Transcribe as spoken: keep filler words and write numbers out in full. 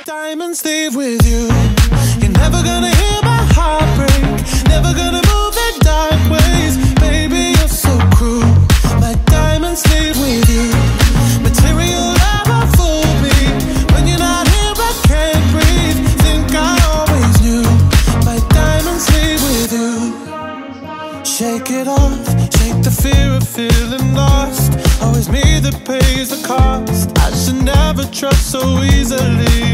diamonds leave with you. You're never gonna hear my heart break, never gonna move in dark ways. Baby, you're so cruel. My diamonds leave with you. Material never fooled me. When you're not here, I can't breathe. Think I always knew. My diamonds leave with you. Shake it off, shake the fear of feeling lost. Always me that pays the cost. I should never trust so easily.